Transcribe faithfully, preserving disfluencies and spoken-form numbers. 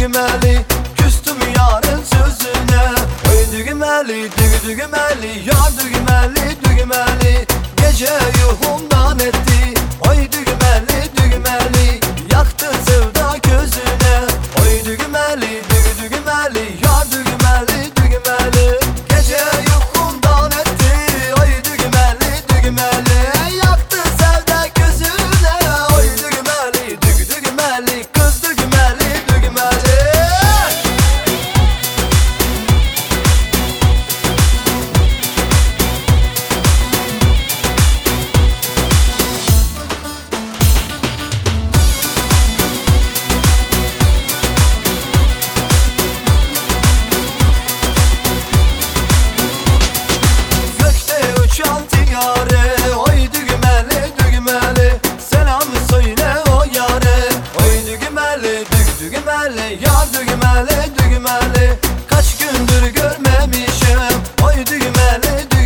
düğmeli, küstüm yarın sözüne. Oy düğmeli, düğü düğmeli, yar düğmeli, düğmeli, gece yuhumdan etti. Oy düğmeli, düğmeli, yaktı sevda gözüne. Oy düğmeli, düğü düğmeli, yar düğmeli, düğmeli, gece yuhumdan etti. Oy düğmeli, düğmeli, yaktı sevda gözüne. Oy düğmeli, düğü düğmeli, kız düğmeli, düğmeli. Gökte uçan tiyare, oy düğmeli, düğmeli, selam söyle o yare. Oy düğmeli, düğ düğmeli, yar düğmeli, düğmeli, kaç gündür görmemişim. Oy düğmeli, düğmeli,